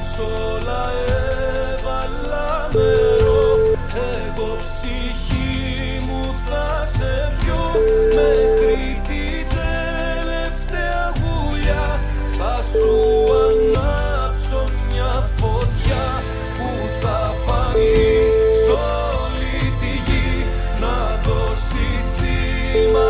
σ' όλα έβαλα νερό. Εγώ ψυχή μου θα σε πιω μέχρι την τελευταία γουλιά. Θα σου ανάψω μια φωτιά που θα φανεί σ' όλη τη γη, να δώσει σήμα